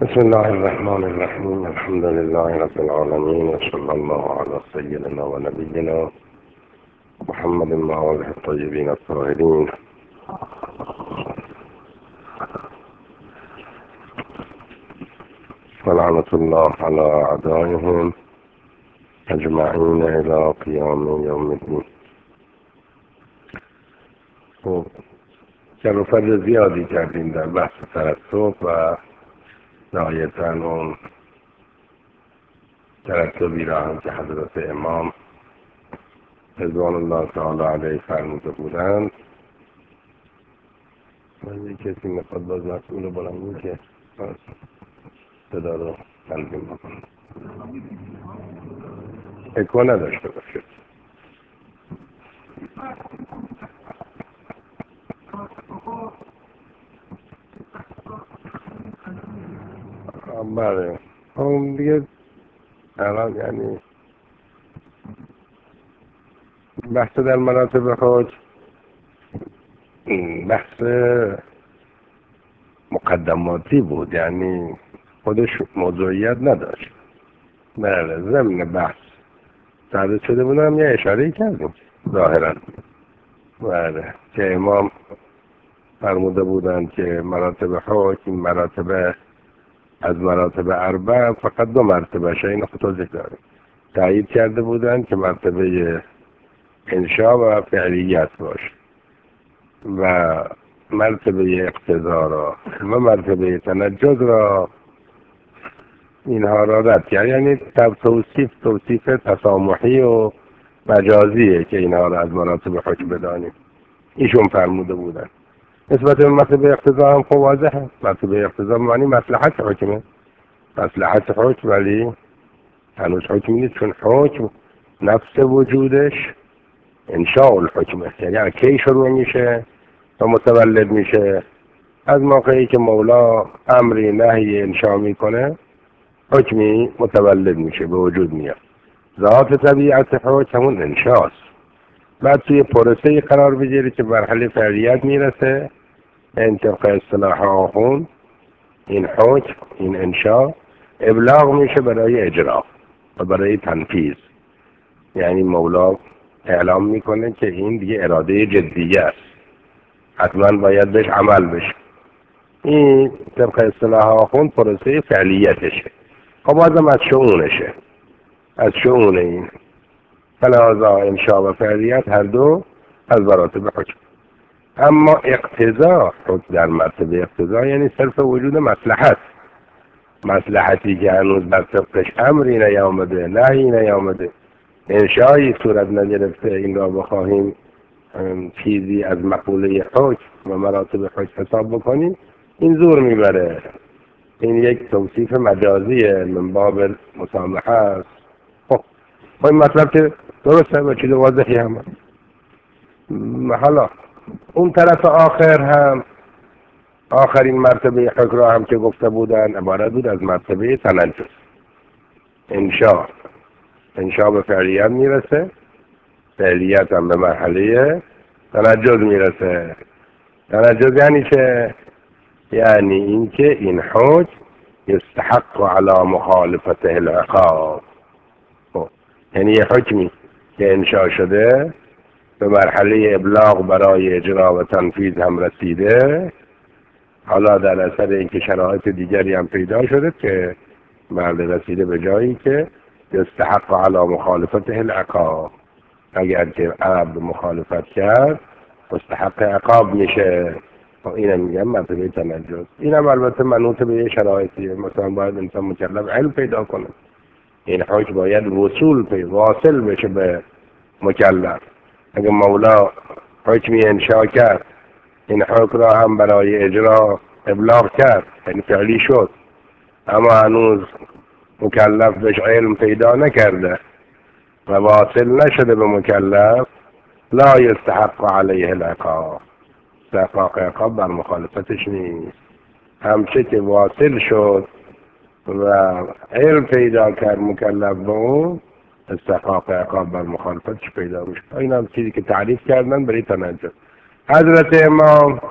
بسم الله الرحمن الرحيم. الحمد لله رب العالمين، وصلى الله على سيدنا ونبينا محمد وآله الطيبين الطاهرين. ولعنة الله على أعدائهم أجمعين إلى قيام يوم الدين. خب جر و فجر زیادی کردیم در بحث ترتب و نهایتاً اون ترتبی را هم که حضرت امام رضوان الله تعالی علیه فرموده بودند. من یک کسی میخواد باز مسئول بلندی که صدا رو تنظیم بکنه، اکو نداشته باشه. بله اون دیگه الان یعنی بحث در مراتب حج بحث مقدماتی بود، یعنی خودش موضوعیت نداشت. بله ضمن بحث سرد شده بودم یه اشاره کردیم ظاهرا. بله که امام فرموده بودند که مراتب حج این مراتب از مراتب اربع فقط 2 مرتبه شه، این خود ذکر داریم. تایید کرده بودند که مرتبه انشاء و فعلیت باشه و مرتبه اقتضا را و مرتبه تنجز را اینها را رد کرد، یعنی توصیف تسامحی و مجازیه که اینها را از مراتب حج بدانیم. ایشون فرموده بودن. نسبت به مرتبه اقتضا هم خب واضحه. مرتبه اقتضا معنی مصلحت حکمه، مصلحت حکم، ولی هنوز حکم نیست، چون حکم نفس وجودش انشاء الحکمه، یعنی کی شروع میشه و متولد میشه؟ از موقعی که مولا امری نهی انشاء میکنه حکمی متولد میشه، به وجود میاد. ذات طبیعت حکم همون انشاست. بعد توی پروسه قرار بگیره که مرحله فعلیت میرسه، انطبق اصطلاح آخوند این حکم این انشاء ابلاغ میشه برای اجرا و برای تنفیذ. یعنی مولا اعلام میکنه که این دیگه اراده جدیه است، حتما باید بهش عمل بشه. این طبق اصطلاح آخوند پروسه فعلیتشه. خب بازم از شؤونشه، از شؤون این فلازا انشاء و فعلیت هر دو از مراتب حکم. اما اقتضا حکم در مرتبه اقتضا یعنی صرف وجود مصلحت، مصلحتی که هنوز بر طبقش امری نیامده نهی نیامده انشایی صورت نگرفته، این را بخواهیم چیزی از مقوله حکم و مراتب حکم حساب بکنیم این زور میبره. این یک توصیف مجازیه من باب مسامحه است. خب این مطلب که درسته و چیز واضحی هم. حالا اون طرف آخر هم آخرین مرتبه حکم را هم که گفته بودن عبارت بود از مرتبه تنجز. انشاء به فعلیت میرسه، فعلیت هم به مرحله تنجز میرسه. تنجز یعنی چه؟ یعنی اینکه این حکم یستحق علی مخالفته العقاب. یعنی یه حکمی که انشاء شده به مرحله ابلاغ برای اجرا و تنفیذ هم رسیده، حالا در اثر اینکه شرایط دیگری هم پیدا شده که مرد رسیده به جایی که یستحق علی مخالفته العقاب، اگر که عبد مخالفت کرد مستحق عقاب میشه. اینم میگم مرتبه تنجز. اینم البته منوط به یه شرایطیه، مثلا باید انسان مکلف علم پیدا کنه، این حکم باید واصل بشه به مکلف. اگه مولا حکمی انشاء کرد این حکم را هم برای اجرا ابلاغ کرد، یعنی فعلی شد، اما هنوز مکلف بهش علم پیدا نکرده و واصل نشده به مکلف، لا یستحق علیه العقاب، استحقاق عقاب بر مخالفتش نیست. همچه که واصل شد و علم پیدا کرد مکلف به اون، استحقاق عقاب بر مخالفتش پیدا میشه. این هم چیزی که تعریف کردن برای تنجز. حضرت امام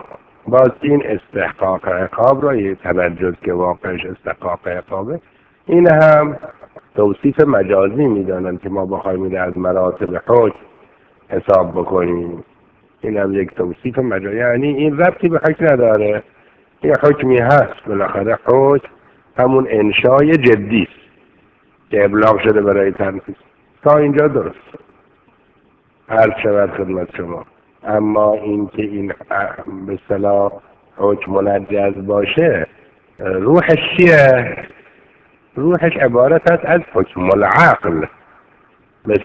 باز این استحقاق عقاب را یه تنجز که واقعش استحقاق عقابه، این هم توصیف مجازی میدانن که ما بخوایم این از مراتب حکم حساب بکنیم. این هم یک توصیف مجازی، یعنی این ربطی به حکم نداره، این حکمی هست، بالاخره حکم همون انشای جدی است که ابلاغ شده برای تنفیذ. تا اینجا درست هر شود خدمت شما. اما این که این به اصطلاح حکم منجز باشه، روحش چیه؟ روحش عبارت است از حکم العقل به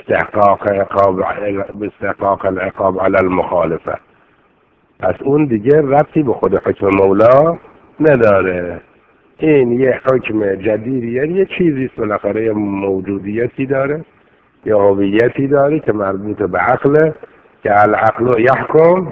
استحقاق العقاب علی المخالفه. پس اون دیگه ربطی به خود حکم مولا نداره. این یه حکم جدیدیه، یه چیزی بالاخره یه موجودیتی داره یا هویتی داره که مربوط به عقله که العقل یحکم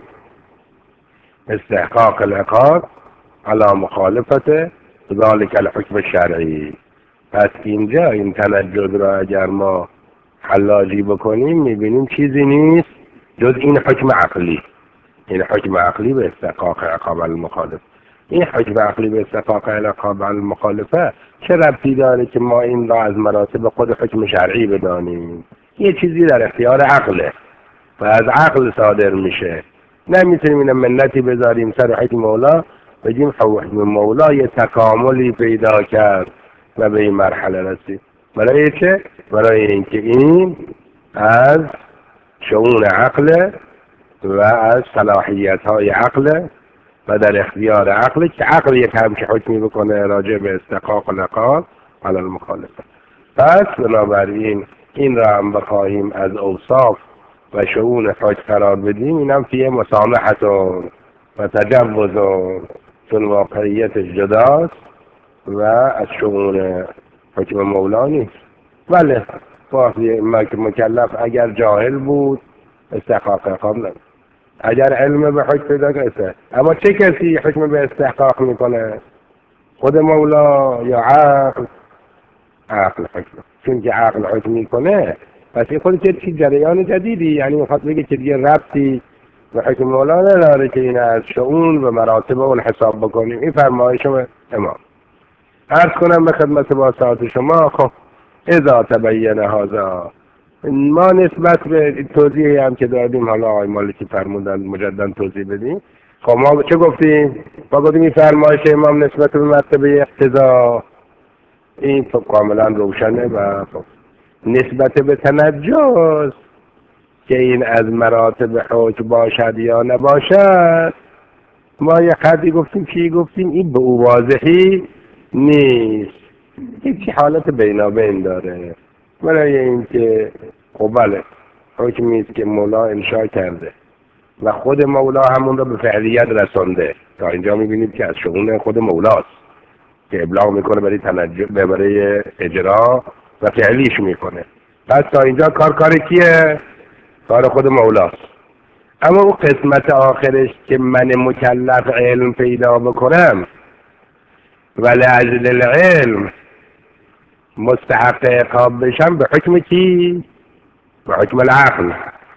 استحقاق العقاب علی مخالفته ذلك الحکم شرعی. پس اینجا این تنجد را اگر ما حلاجی بکنیم میبینیم چیزی نیست جز این حکم عقلی. این حکم عقلی به استحقاق عقاب المخالف. این حکم عقلی به استحقاق عقاب المخالفه چه ربطی داره که ما این را از مراتب خود حکم شرعی بدانیم؟ یه چیزی در اختیار عقله و از عقل صادر میشه. نمیتونیم این منتی بذاریم سر حکم مولا بگیم حکم مولا یه تکاملی پیدا کرد و به این مرحله رسید. برای چه؟ برای اینکه این از شؤون عقل و از صلاحیت های عقل و در اختیار عقل که عقل یک همچه حکمی بکنه راجع به استحقاق العقاب علی المخالفه. پس بنابراین این را هم بخواهیم از اوصاف و شؤون حکم قرار بدیم، اینم فیه مسامحتون و تجوزون، چون واقعیت جداست و از شؤون حکم مولا نیست. بله مکلف اگر جاهل بود استحقاق عقاب نداره، اگر علم به حکم پیدا کنه. اما چه کسی حکم به استحقاق میکنه؟ خود مولا یا عقل؟ عقل حکم. چون که عقل حکم میکنه پس این خودش چه جریان جدیدی، یعنی میخواد بگه که دیگه ربطی به حکم مولا نداره که این از شؤون و مراتب اون حساب بکنیم. این فرمایش امام. عرض کنم به خدمت با ساعت شما، خب اذا تبین هذا، ما نسبت به توضیحی هم که دادیم، حالا آقای مالکی فرمودن مجددا توضیح بدیم. خب ما چه گفتیم؟ ما گفتیم این فرمایش امام نسبت به مرتبه اقتضا این کاملا روشنه و نسبت به تنجز که این از مراتب حکم باشد یا نباشد ما یه خطی گفتیم. چی گفتیم؟ این به او واضحی نیست، هیچی حالت بینابین داره. برای اینکه خب بله حکمی است که مولا انشا کرده و خود مولا همون را به فعلیت رسانده. تا اینجا میبینید که از شؤون خود مولاست که ابلاغ میکنه برای اجرا و فعلیش میکنه. پس تا اینجا کار کیه؟ کار خود مولاست. اما اون قسمت آخرش که من مکلف علم پیدا بکنم و لأجل العلم مستحق عقاب بشم، به حکم کی؟ به حکم العقل.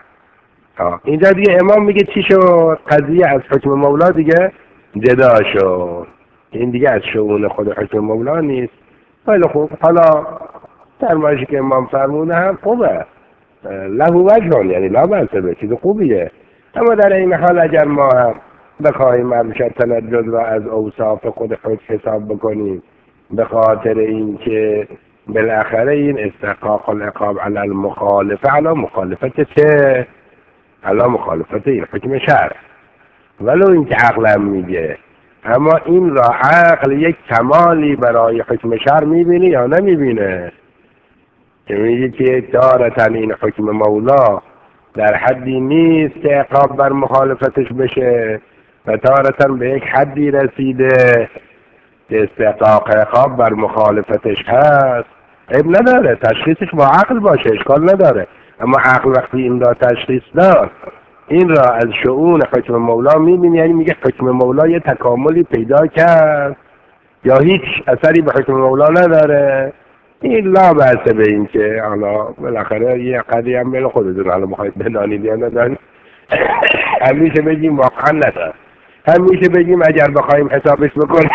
اینجا دیگه امام میگه چی شد؟ قضیه از حکم مولا دیگه جدا شد، این دیگه از شؤون خود حکم مولا نیست. خیلی خوب، حالا فرمایشی که امام فرمونه هم خوبه، له وجه، یعنی لا بأس به، چیز خوبیه. اما در این حال اگر ما هم بخواهیم مرمشت تنجد و از اوصاف خود حکم حساب بکنیم به خاطر اینکه بالاخره این استحقاق العقاب علی المخالفه، علی مخالفت چه؟ علی مخالفت این حکم شرع، ولو اینکه عقلم میگه. اما این را عقل یک کمالی برای حکم شرع میبینه یا نمیبینه؟ که میگه که تارتن این حکم مولا در حدی نیست که عقاب بر مخالفتش بشه و تارتن به یک حدی رسیده که استحقاق عقاب بر مخالفتش هست. عیب نداره تشخیصش با عقل باشه، اشکال نداره. اما عقل وقتی این را تشخیص داد، این را از شؤون حکم مولا میبینی، یعنی میگه حکم مولا یه تکاملی پیدا کرد یا هیچ اثری به حکم مولا نداره. این لا بأس به این که حالا بالاخره یه قضیه هم بین خودتون حالا میخواید بدانید یا ندانید همیشه بگیم واقعا نداره. همیشه بگیم اگر بخوایم حسابش بکنیم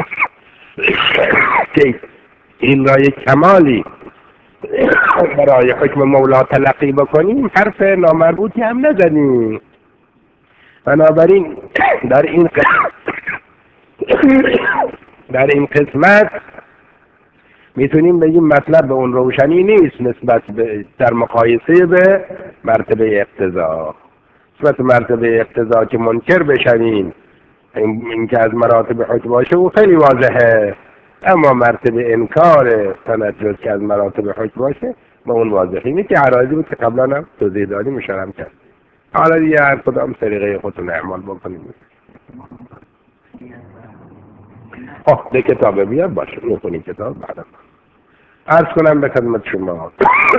که این را یک کمالی برای حکم مولا تلقی بکنیم حرف نامربوطی هم نزنیم. بنابراین در این قسمت میتونیم بگیم مطلب به اون روشنی نیست نسبت به در مقایسه به مرتبه اقتضا. نسبت مرتبه اقتضا که منکر بشویم این که از مراتب حکم باشه او خیلی واضحه، اما مرتبه انکار تنجس که از مراتب حکم باشه با اون واضحه. اینه که عرایضی بود که قبلا هم توضیح دادیم اشاره کرد. حالا دیگه هر کدام طریقه خودتون اعمال بکنیم. ده کتابه بیاد باشه میخونیم کتاب بعدم. عرض کنم به خدمت شما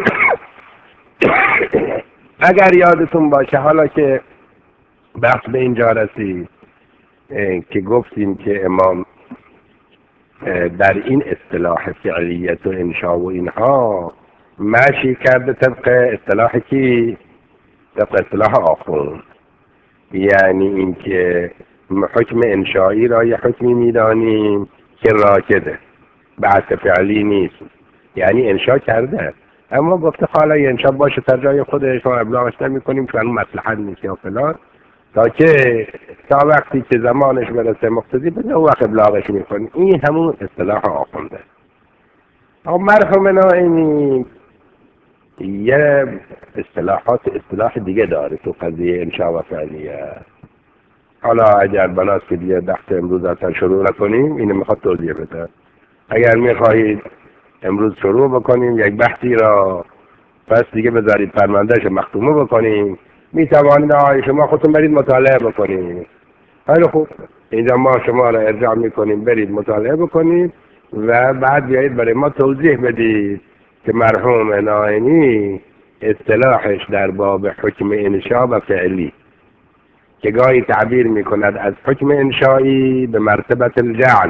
اگر یادتون باشه حالا که بحث به اینجا رسید که گفتیم که امام در این اصطلاح فعلیت و انشا و اینها ماشی کرده طبق اصطلاح کی؟ طبق اصطلاح آخوند. یعنی اینکه حکم انشایی را یه حکمی میدانیم که راکده، بحث فعلی نیست، یعنی انشا کرده اما گفته حالا انشا باشه تا جای خودش ما ابلاغش نمی کنیم چون مصلحت نیست یا فلان، تا وقتی که زمانش برسه مقتضی بده او وقت ابلاغش میکنیم. این همون اصطلاح آخونده. اما مرحوم نائینی یه اصطلاح دیگه داره تو قضیه انشا و فعلیه. حالا اگر بناست که دیگه بحث امروز اصلا شروع نکنیم اینو میخواد توضیح بده. اگر میخواهید امروز شروع بکنیم یک بحثی را پس دیگه بذارید فرماندهش مختومه بکنیم، میتوانید شما خودتون برید مطالعه بکنید. خیلی خوب، اینجا ما شما را ارجاع میکنیم برید مطالعه بکنید و بعد بیایید برای ما توضیح بدید که مرحوم نائینی اصطلاحش در باب حکم انشا و فعلی که گاهی تعبیر میکند از حکم انشایی به مرتبت الجعل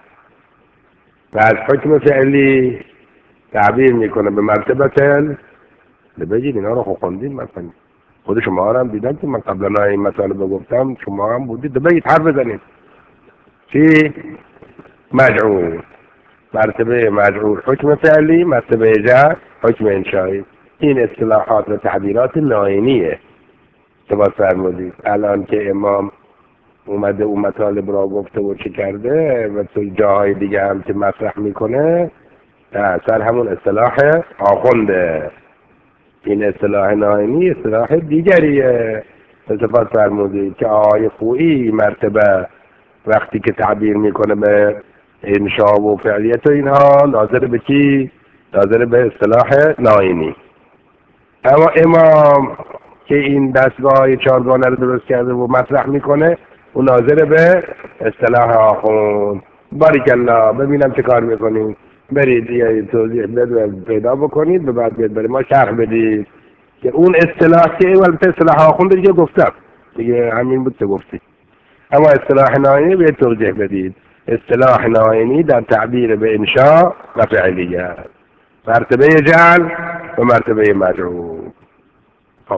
و از حکم فعلی تعبیر میکنه به مرتبت بگید اینا رو خوندید مثلا خود شما هم دیدن که من قبلا این مطالب گفتم شما هم بودید بگید حرف بزنید. چی؟ مجعول، مرتبه مجعول حکم فعلی، مرتبه جعل حکم انشایی. این اصطلاحات و تعبیرات نائینیه که باید فرمودید. الان که امام اومده اون مطالب را گفته و چی کرده و تو جاهای دیگه هم که مطرح میکنه سر همون اصطلاح آخونده. این اصطلاح نائینی اصطلاح دیگریه. استفاده فرمودید که آقای خویی مرتبه وقتی که تعبیر میکنه به انشا و فعلیت و اینها ناظر به کی؟ ناظر به اصطلاح نائینی. اما امام که این دستگاه چارگانه رو درست کرده و مطرح میکنه و ناظر به اصطلاح آخوند. باریکالله، ببینم چه کار میکنید. برید یه توضیح پیدا بکنید و بعد بیاد برای ما شرح بدید که اون اصطلاح که البته اصطلاح آخوند دیگه گفتم دیگه همین بود که گفتی، اما اصطلاح نائینی بیاد توضیح بدید. اصطلاح نائینی در تعبیر به انشا و فعلیه، مرتبه جعل و مرتبه مجعول. خب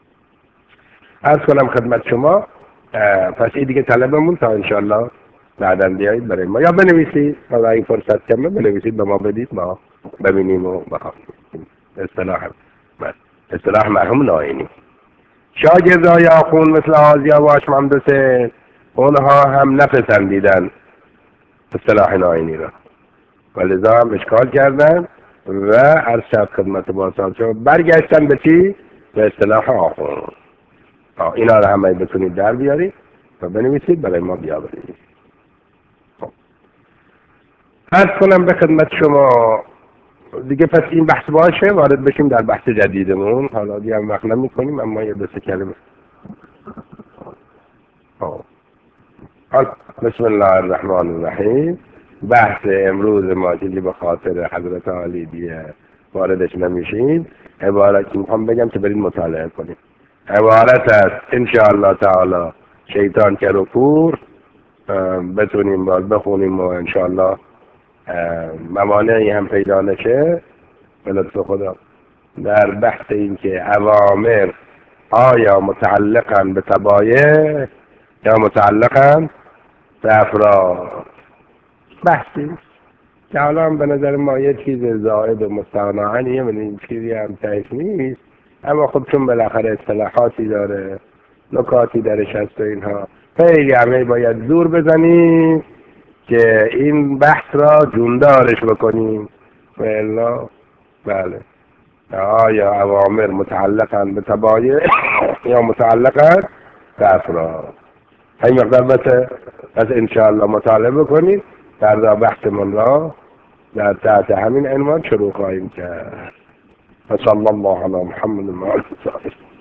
عرض کنم خدمت شما پس این دیگه طلبمون تا انشالله بعدا بیایید برای ما یا بنویسید و این فرصت کمه بنویسید به ما بدید ما ببینیم و بخوانیم. اصطلاح مرحوم نائینی. شاگردای آخوند مثل آزیا و محمد حسین اونها هم نپسندیدن اصطلاح نائینی را و لذا هم اشکال کردن و عرض شد خدمت باسان شما برگشتن به چی؟ به اصطلاح آخوند. اینا رو همه بتونید در بیارید و بنویسید برای ما بیاورید. عرض کنم به خدمت شما دیگه پس این بحث باشه وارد بشیم در بحث جدیدمون. حالا دیگه هم وقت نمی کنیم اما یه دو سه کلمه. حالا بسم الله الرحمن الرحیم. بحث امروز ما که به خاطر حضرت عالی دیگه واردش نمیشیم عبارت میخوام بگم که برید مطالعه کنیم. عبارت است انشاءالله تعالی شیطان که رو کور بتونیم باز بخونیم و انشاءالله موانعی هم پیدا نشه به لطف خدا در بحث این که اوامر آیا متعلقاً به طبایع یا متعلقاً به افراد. بحثی که حالا هم به نظر ما یه چیز زائد و مستغناً یه من این چیزی هم تایف نیست، اما خب چون بالاخره اصطلاحاتی داره، نکاتی درش هست و اینها، خیلی همه باید زور بزنیم که این بحث را جوندارش بکنیم. و الا بله یا اوامر متعلقاً به تبایع یا متعلقاً به افراد. همین مقدار بس انشاءالله مطالعه بکنید، در بحثمون را در تحت همین عنوان شروع خواهیم کرد. صلی الله علی محمد و آله.